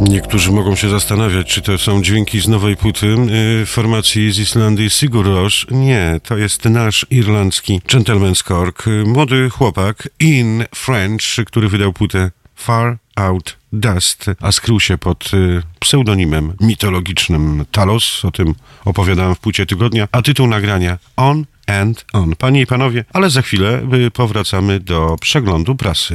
Niektórzy mogą się zastanawiać, czy to są dźwięki z nowej płyty formacji z Islandii Sigur Rós. Nie, to jest nasz irlandzki Gentleman's Cork, młody chłopak in French, który wydał płytę Far Out Dust, a skrył się pod pseudonimem mitologicznym Talos. O tym opowiadałem w płycie tygodnia, a tytuł nagrania On and On. Panie i panowie, ale za chwilę powracamy do przeglądu prasy.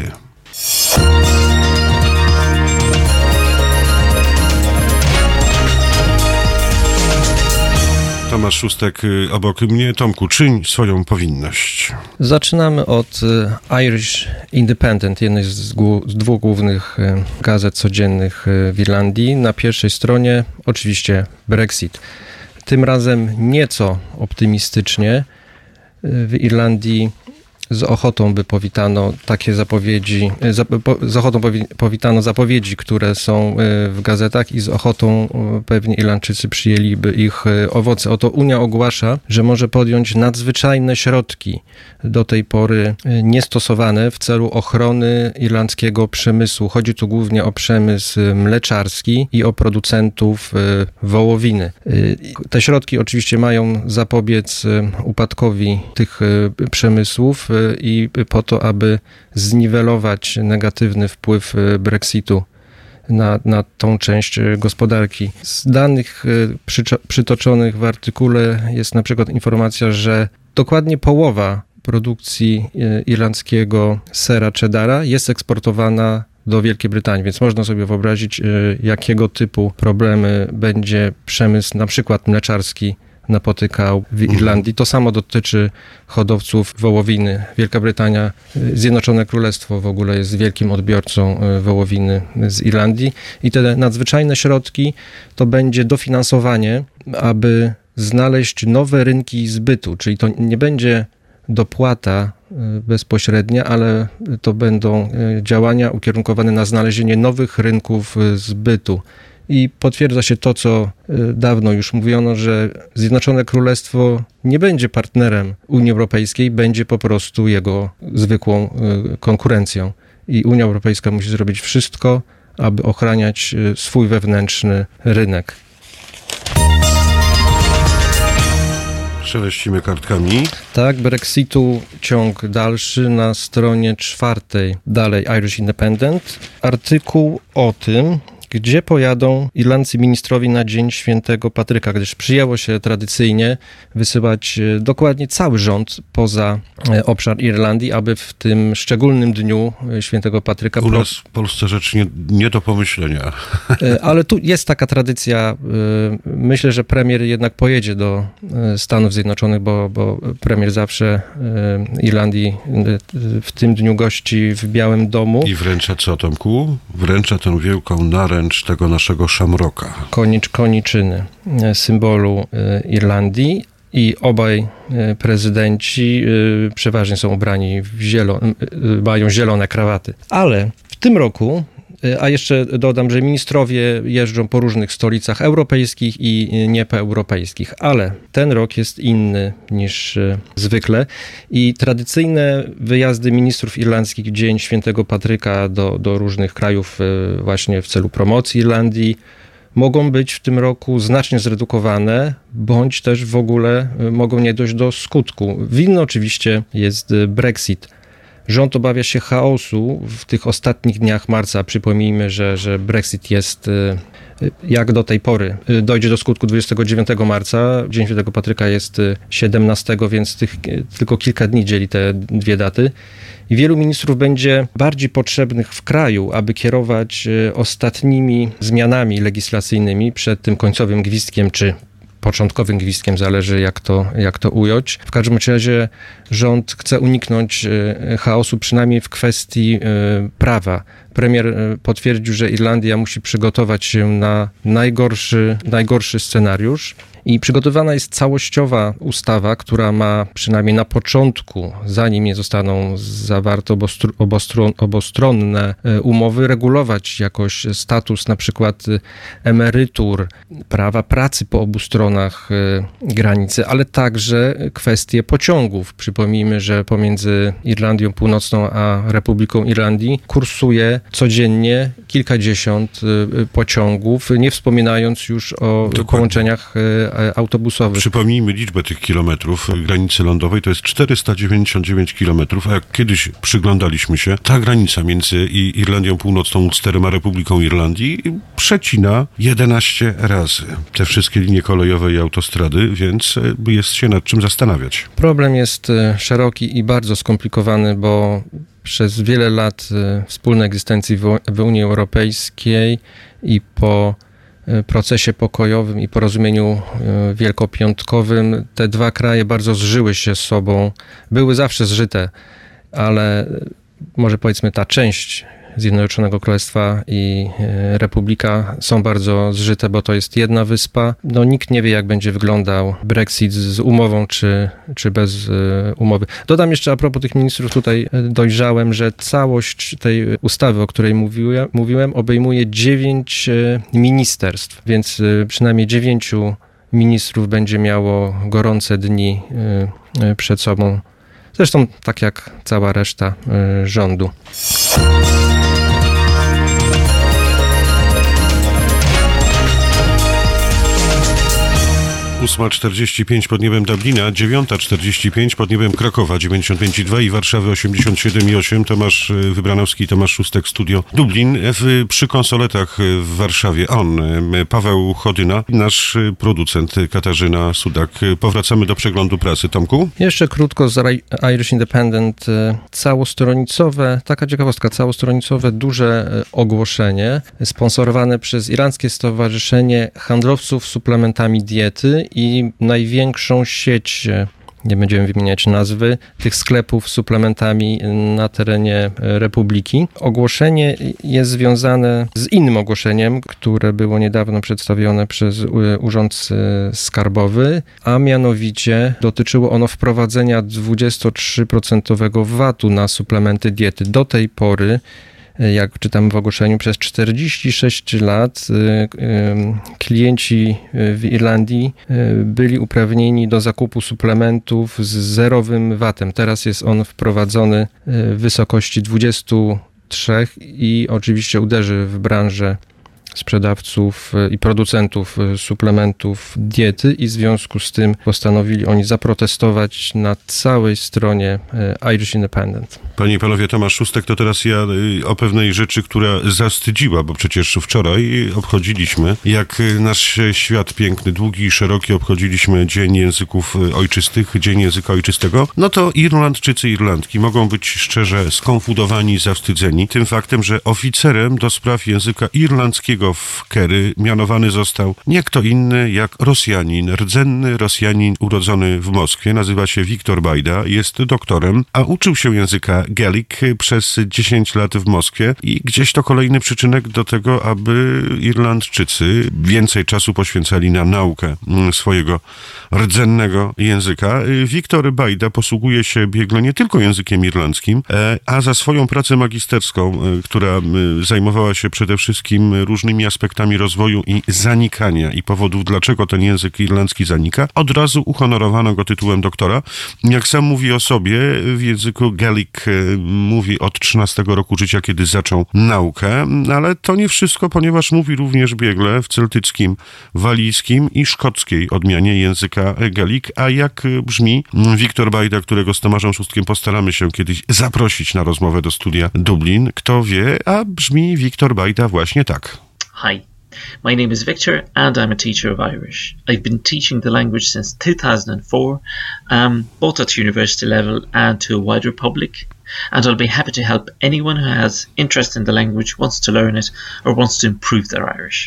Tomasz Szóstek obok mnie. Tomku, czyń swoją powinność. Zaczynamy od Irish Independent, jednej z dwóch głównych gazet codziennych w Irlandii. Na pierwszej stronie oczywiście Brexit. Tym razem nieco optymistycznie. W Irlandii z ochotą by powitano takie zapowiedzi, powitano zapowiedzi, które są w gazetach i z ochotą pewnie Irlandczycy przyjęliby ich owoce. Oto Unia ogłasza, że może podjąć nadzwyczajne środki do tej pory niestosowane w celu ochrony irlandzkiego przemysłu. Chodzi tu głównie o przemysł mleczarski i o producentów wołowiny. Te środki oczywiście mają zapobiec upadkowi tych przemysłów i po to, aby zniwelować negatywny wpływ Brexitu na tą część gospodarki. Z danych przytoczonych w artykule jest na przykład informacja, że dokładnie połowa produkcji irlandzkiego sera cheddara jest eksportowana do Wielkiej Brytanii, więc można sobie wyobrazić, jakiego typu problemy będzie przemysł na przykład mleczarski napotykał w Irlandii. To samo dotyczy hodowców wołowiny. Wielka Brytania, Zjednoczone Królestwo w ogóle jest wielkim odbiorcą wołowiny z Irlandii i te nadzwyczajne środki to będzie dofinansowanie, aby znaleźć nowe rynki zbytu, czyli to nie będzie dopłata bezpośrednia, ale to będą działania ukierunkowane na znalezienie nowych rynków zbytu. I potwierdza się to, co dawno już mówiono, że Zjednoczone Królestwo nie będzie partnerem Unii Europejskiej, będzie po prostu jego zwykłą konkurencją. I Unia Europejska musi zrobić wszystko, aby ochraniać swój wewnętrzny rynek. Szeleścimy kartkami. Tak, Brexitu ciąg dalszy na stronie 4. Dalej Irish Independent. Artykuł o tym, gdzie pojadą irlandzcy ministrowie na Dzień Świętego Patryka, gdyż przyjęło się tradycyjnie wysyłać dokładnie cały rząd poza obszar Irlandii, aby w tym szczególnym dniu Świętego Patryka... U nas w Polsce rzecz nie do pomyślenia. Ale tu jest taka tradycja. Myślę, że premier jednak pojedzie do Stanów Zjednoczonych, bo premier zawsze Irlandii w tym dniu gości w Białym Domu. I wręcza co, Tomku? Wręcza tę wielką naręcz tego naszego szamroka. Koniczyny, symbolu Irlandii. I obaj prezydenci przeważnie są ubrani mają zielone krawaty. Ale w tym roku, a jeszcze dodam, że ministrowie jeżdżą po różnych stolicach europejskich i nieeuropejskich, ale ten rok jest inny niż zwykle i tradycyjne wyjazdy ministrów irlandzkich w Dzień Świętego Patryka do różnych krajów właśnie w celu promocji Irlandii mogą być w tym roku znacznie zredukowane, bądź też w ogóle mogą nie dojść do skutku. Winny oczywiście jest Brexit. Rząd obawia się chaosu w tych ostatnich dniach marca. Przypomnijmy, że Brexit jest, jak do tej pory, dojdzie do skutku 29 marca. Dzień Świętego Patryka jest 17, więc tylko kilka dni dzieli te dwie daty. I wielu ministrów będzie bardziej potrzebnych w kraju, aby kierować ostatnimi zmianami legislacyjnymi przed tym końcowym gwizdkiem, czy początkowym gwizdkiem, zależy jak to ująć. W każdym razie rząd chce uniknąć chaosu, przynajmniej w kwestii prawa. Premier potwierdził, że Irlandia musi przygotować się na najgorszy scenariusz I przygotowana jest całościowa ustawa, która ma przynajmniej na początku, zanim nie zostaną zawarte obostronne umowy, regulować jakoś status na przykład emerytur, prawa pracy po obu stronach granicy, ale także kwestie pociągów. Przypomnijmy, że pomiędzy Irlandią Północną a Republiką Irlandii kursuje codziennie kilkadziesiąt pociągów, nie wspominając już o połączeniach autobusowych. Przypomnijmy liczbę tych kilometrów granicy lądowej, to jest 499 kilometrów, a jak kiedyś przyglądaliśmy się, ta granica między Irlandią Północną, Ulsterem a Republiką Irlandii przecina 11 razy te wszystkie linie kolejowe i autostrady, więc jest się nad czym zastanawiać. Problem jest szeroki i bardzo skomplikowany, bo przez wiele lat wspólnej egzystencji w Unii Europejskiej i po procesie pokojowym i porozumieniu wielkopiątkowym te dwa kraje bardzo zżyły się z sobą. Były zawsze zżyte, ale może powiedzmy ta część Zjednoczonego Królestwa i Republika są bardzo zżyte, bo to jest jedna wyspa. No, nikt nie wie, jak będzie wyglądał Brexit z umową, czy bez umowy. Dodam jeszcze a propos tych ministrów, tutaj dojrzałem, że całość tej ustawy, o której mówiłem, obejmuje 9 ministerstw, więc przynajmniej 9 ministrów będzie miało gorące dni przed sobą. Zresztą tak jak cała reszta rządu. 8:45 pod niebem Dublina, 9:45 pod niebem Krakowa, 95,2 i Warszawy 87,8. Tomasz Wybranowski, Tomasz Szóstek, Studio Dublin. Przy konsoletach w Warszawie Paweł Chodyna, nasz producent Katarzyna Sudak. Powracamy do przeglądu prasy. Tomku? Jeszcze krótko z Irish Independent. Całostronicowe, taka ciekawostka, całostronicowe duże ogłoszenie sponsorowane przez Irlandzkie Stowarzyszenie Handlowców Suplementami Diety i największą sieć, nie będziemy wymieniać nazwy, tych sklepów z suplementami na terenie Republiki. Ogłoszenie jest związane z innym ogłoszeniem, które było niedawno przedstawione przez Urząd Skarbowy, a mianowicie dotyczyło ono wprowadzenia 23% VAT-u na suplementy diety. Do tej pory, jak czytamy w ogłoszeniu, przez 46 lat klienci w Irlandii byli uprawnieni do zakupu suplementów z zerowym VAT-em. Teraz jest on wprowadzony w wysokości 23 i oczywiście uderzy w branżę sprzedawców i producentów suplementów diety i w związku z tym postanowili oni zaprotestować na całej stronie Irish Independent. Panie i panowie, Tomasz Szóstek, to teraz ja o pewnej rzeczy, która zawstydziła, bo przecież wczoraj obchodziliśmy, jak nasz świat piękny, długi i szeroki, obchodziliśmy Dzień Języków Ojczystych, Dzień Języka Ojczystego, no to Irlandczycy i Irlandki mogą być szczerze skonfudowani i zawstydzeni tym faktem, że oficerem do spraw języka irlandzkiego w Kerry mianowany został nie kto inny jak Rosjanin, rdzenny Rosjanin urodzony w Moskwie, nazywa się Viktor Bajda, jest doktorem, a uczył się języka Gaelic przez 10 lat w Moskwie i gdzieś to kolejny przyczynek do tego, aby Irlandczycy więcej czasu poświęcali na naukę swojego rdzennego języka. Viktor Bajda posługuje się biegle nie tylko językiem irlandzkim, a za swoją pracę magisterską, która zajmowała się przede wszystkim różnymi aspektami rozwoju i zanikania i powodów, dlaczego ten język irlandzki zanika, od razu uhonorowano go tytułem doktora. Jak sam mówi o sobie, w języku Gaelic mówi od 13 roku życia, kiedy zaczął naukę, ale to nie wszystko, ponieważ mówi również biegle w celtyckim, walijskim i szkockiej odmianie języka Gaelic. A jak brzmi Viktor Bajda, którego z Tomaszem Szóstkiem postaramy się kiedyś zaprosić na rozmowę do studia Dublin? Kto wie, a brzmi Viktor Bajda właśnie tak. Hi, my name is Victor and I'm a teacher of Irish. I've been teaching the language since 2004, both at university level and to a wider public, and I'll be happy to help anyone who has interest in the language, wants to learn it or wants to improve their Irish.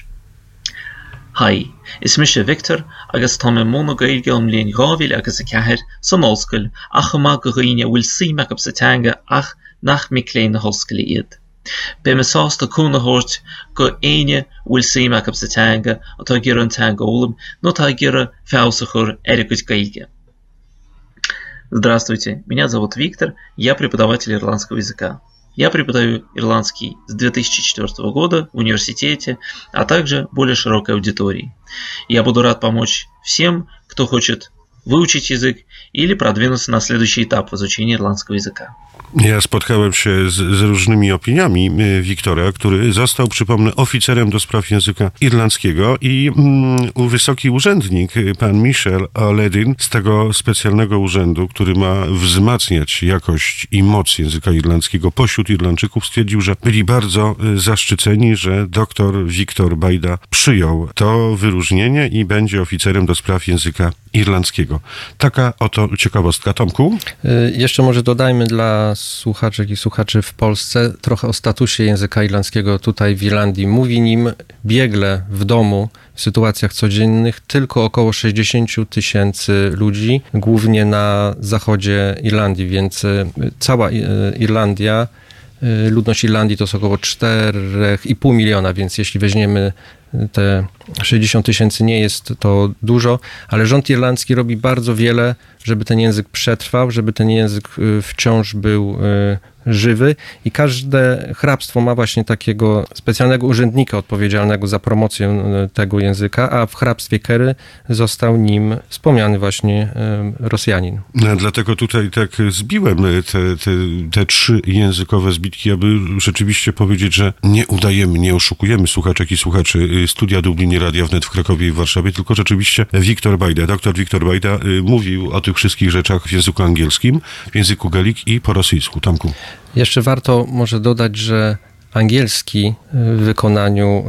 Hi, is Misha Victor, agus tá móna gaeilge líon gábhíl agus a ceathair sa móscail ach chumá go dhaoine bhfuil siamach up sa teanga ach nach mé cléin na hoscail iad. Be me sásta cúna hort go aine bhfuil siamach ab sa teanga atá gur an teanga ólam nó tá gur феосахур эрикуть gaige. Здравствуйте, меня зовут Виктор, я преподаватель ирландского языка. Я преподаю ирландский с 2004 года в университете, а также более широкой аудитории. Я буду рад помочь всем, кто хочет выучить языk или продвинуться на следующий этап в изучении ирландского языka. Ja spotkałem się z różnymi opiniami Wiktora, który został, przypomnę, oficerem do spraw języka irlandzkiego i wysoki urzędnik, pan Michel O'Ledin, z tego specjalnego urzędu, który ma wzmacniać jakość i moc języka irlandzkiego pośród Irlandczyków, stwierdził, że byli bardzo zaszczyceni, że dr Wiktor Bajda przyjął to wyróżnienie i będzie oficerem do spraw języka irlandzkiego. Taka oto ciekawostka. Tomku? Jeszcze może dodajmy dla słuchaczek i słuchaczy w Polsce trochę o statusie języka irlandzkiego tutaj w Irlandii. Mówi nim biegle w domu w sytuacjach codziennych tylko około 60 000 ludzi, głównie na zachodzie Irlandii, więc cała Irlandia, ludność Irlandii to jest około 4,5 miliona, więc jeśli weźmiemy te 60 000, nie jest to dużo, ale rząd irlandzki robi bardzo wiele, żeby ten język przetrwał, żeby ten język wciąż był żywy i każde hrabstwo ma właśnie takiego specjalnego urzędnika odpowiedzialnego za promocję tego języka, a w hrabstwie Kerry został nim wspomniany właśnie Rosjanin. Dlatego tutaj tak zbiłem te trzy językowe zbitki, aby rzeczywiście powiedzieć, że nie udajemy, nie oszukujemy słuchaczek i słuchaczy Studia Dublin i Radia Wnet w Krakowie i w Warszawie, tylko rzeczywiście Wiktor Bajda, dr Wiktor Bajda mówił o tych wszystkich rzeczach w języku angielskim, w języku gaelic i po rosyjsku. Tomku. Jeszcze warto może dodać, że angielski w wykonaniu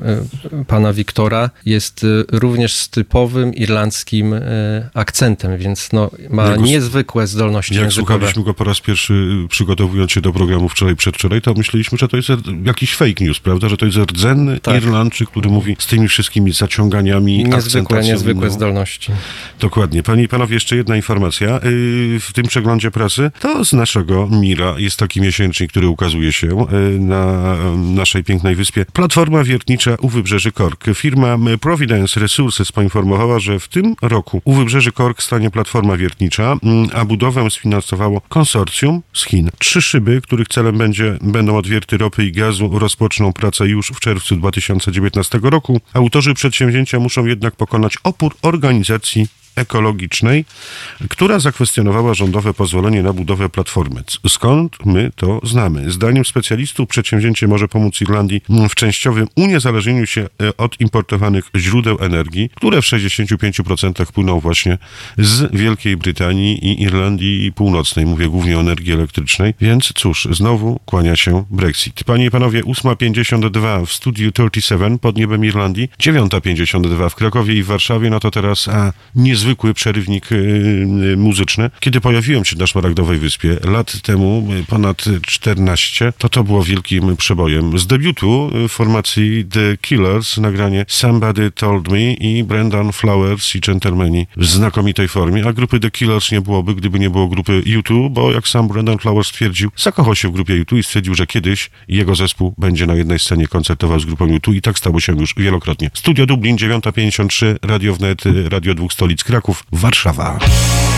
pana Wiktora jest również z typowym irlandzkim akcentem, więc ma niezwykłe zdolności językowe. Jak słuchaliśmy go po raz pierwszy, przygotowując się do programu przedwczoraj, to myśleliśmy, że to jest jakiś fake news, prawda? Że to jest rdzenny Irlandczyk, który mówi z tymi wszystkimi zaciąganiami, akcentacją. Niezwykłe zdolności. Dokładnie. Panie i panowie, jeszcze jedna informacja. W tym przeglądzie prasy to z naszego Mira jest taki miesięcznik, który ukazuje się na naszej pięknej wyspie. Platforma wiertnicza u wybrzeży Cork. Firma Providence Resources poinformowała, że w tym roku u wybrzeży Cork stanie platforma wiertnicza, a budowę sfinansowało konsorcjum z Chin. 3 szyby, których celem będą odwierty ropy i gazu, rozpoczną pracę już w czerwcu 2019 roku. Autorzy przedsięwzięcia muszą jednak pokonać opór organizacji ekologicznej, która zakwestionowała rządowe pozwolenie na budowę platformy. Skąd my to znamy? Zdaniem specjalistów przedsięwzięcie może pomóc Irlandii w częściowym uniezależnieniu się od importowanych źródeł energii, które w 65% płyną właśnie z Wielkiej Brytanii i Irlandii Północnej. Mówię głównie o energii elektrycznej, więc cóż, znowu kłania się Brexit. Panie i panowie, 8:52 w studiu 37 pod niebem Irlandii, 9:52 w Krakowie i w Warszawie, no to teraz niezwykły przerywnik muzyczny. Kiedy pojawiłem się na Szmaragdowej Wyspie lat temu, ponad 14, to było wielkim przebojem. Z debiutu formacji The Killers nagranie Somebody Told Me i Brendan Flowers i Gentlemani w znakomitej formie, a grupy The Killers nie byłoby, gdyby nie było grupy U2, bo jak sam Brendan Flowers stwierdził, zakochał się w grupie U2 i stwierdził, że kiedyś jego zespół będzie na jednej scenie koncertował z grupą U2 i tak stało się już wielokrotnie. Studio Dublin, 9:53, Radio Wnet, Radio Dwóch Stolic, Kraków, Warszawa.